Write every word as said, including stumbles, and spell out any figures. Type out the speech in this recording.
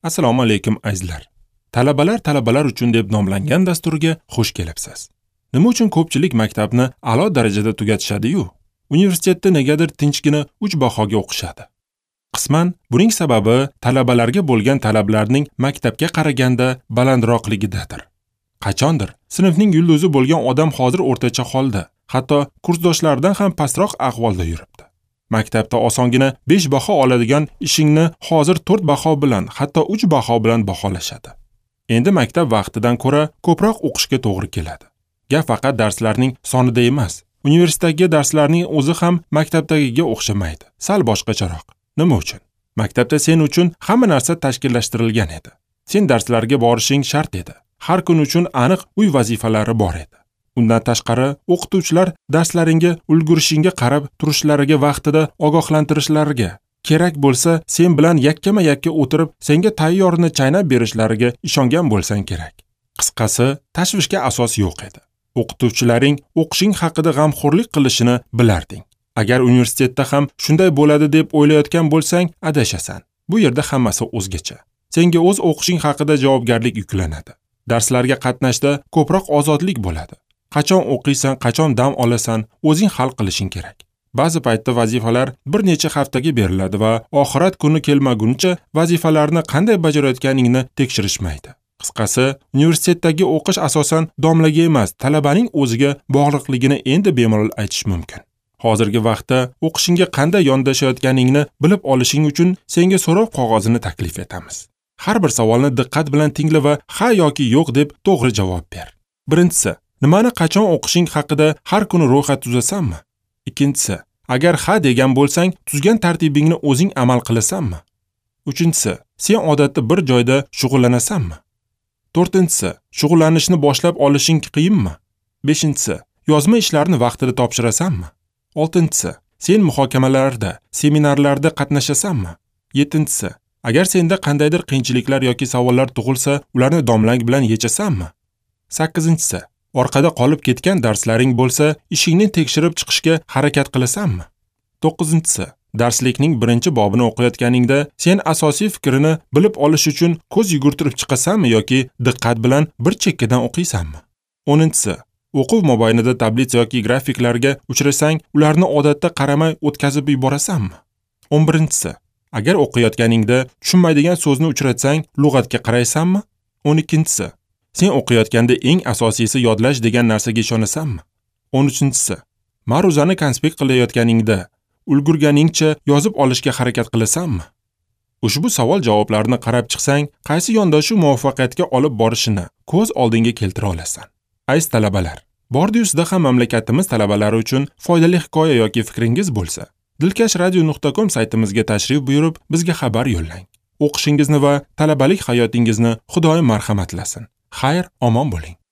Assalomu alaykum azizlar. Talabalar talabalar uchun deb nomlangan dasturga xush kelibsiz. Nima uchun ko'pchilik maktabni a'lo darajada tugatishadi-yu, universitetda negadir tinchgina uch bahoga o'qishadi? Qisman buning sababi talabalarga bo'lgan talablarning maktabga qaraganda balandroqligidadir. Qachondir sinfning yulduzi bo'lgan odam hozir o'rtacha holda, hatto kursdoshlaridan ham pastroq ahvolda yuribdi. Maktabda osongina besh baho oladigan ishingni hozir to'rt baho bilan, hatto uch baho bilan baholashadi. Endi maktab vaqtidan ko'ra ko'proq o'qishga to'g'ri keladi. Gap faqat darslarning sonida emas. Universitetdagi darslarning o'zi ham maktabdagiga o'xshamaydi. Sal boshqacharoq. Nima uchun? Maktabda sen uchun hamma narsa tashkillashtirilgan edi. Sen darslarga borishing shart edi. Har kun uchun aniq uy vazifalari bor edi. Undan tashqari, o'qituvchilar darslaringga ulgurishingga qarab turishlariga vaqtida ogohlantirishlariga, kerak bo'lsa sen bilan yakkama-yakka o'tirib, senga tayyorini chaynab berishlariga ishongan bo'lsang kerak. Qisqasi, tashvishga asos yo'q edi. O'qituvchilaring o'qishing haqida g'amxo'rlik qilishini bilarding. Agar universitetda ham shunday bo'ladi deb o'ylayotgan bo'lsang, adashasan. Bu yerda hammasi o'zgacha. Senga o'z o'qishing haqida javobgarlik yuklanadi. Darslarga qatnashda ko'proq ozodlik bo'ladi. Qachon o'qiysan, qachon dam olasan, o'zing hal qilishing kerak. Ba'zi paytda vazifalar bir necha haftaga beriladi va oxirat kuni kelmaguncha vazifalarni qanday bajarayotganingni tekshirishmaydi. Qisqasi, universitetdagi o'qish asosan domlaga emas, talabaning o'ziga bog'liqligini endi bemalol aytish mumkin. Hozirgi vaqtda o'qishingga qanday yondashayotganingni bilib olishing uchun senga so'rov qog'ozini taklif etamiz. Har bir savolni diqqat bilan tingla va ha yoki yo'q deb to'g'ri javob ber. Birinchisi, nimani qachon o'qishing haqida har kuni ro'yxat tuzasanmi? Ikkinchisi, agar ha degan bo'lsang, tuzgan tartibingni o'zing amal qilasanmi? Uchinchisi, sen odatda bir joyda shug'ullanasanmi? To'rtinchisi, shug'ullanishni boshlab olishing qiyinmi? Beshinchisi, yozma ishlarni vaqtida topshirasanmi? Oltinchisi, sen muhokamalarda, seminarlarda qatnashasanmi? Yettinchisi, agar senda qandaydir qiyinchiliklar yoki savollar tug'ilsa, ularni domlang bilan yechasanmi? Sakkizinchisi, orqada qolib ketgan darslaring bo'lsa, ishingni tekshirib chiqishga harakat qilasanmi? To'qqizinchisi, darslikning birinchi bobini o'qiyotganingda sen asosiy fikrini bilib olish uchun ko'z yugurtirib chiqasanmi yoki diqqat bilan bir chekkadan o'qiysanmi? O'ninchisi, o'quv mobaynida tablitsa yoki grafiklarga uchrasang, ularni odatda qaramay o'tkazib yuborasanmi? o'n birinchisi, agar o'qiyotganingda tushunmaydigan so'zni uchratsang, lug'atga qaraysanmi? o'n ikkinchisi, sen o'qiyotganda eng asosiysi yodlash degan narsaga ishonasanmi? o'n uchinchisi, ma'ruzani konspekt qilayotganingda ulgurganingcha yozib olishga harakat qilasanmi? Ushbu savol javoblarini qarab chiqsang, qaysi yondashuv muvaffaqiyatga olib borishini ko'z oldinga keltira olasan. Aziz talabalar, bordi-yuzda ham mamlakatimiz talabalari uchun foydali hikoya yoki fikringiz bo'lsa, dilkashradio nuqta com saytimizga tashrif buyurib, bizga xabar yo'llang. O'qishingizni va talabalik hayotingizni Xudoyim marhamatlasin. Xayr, omon bo'ling.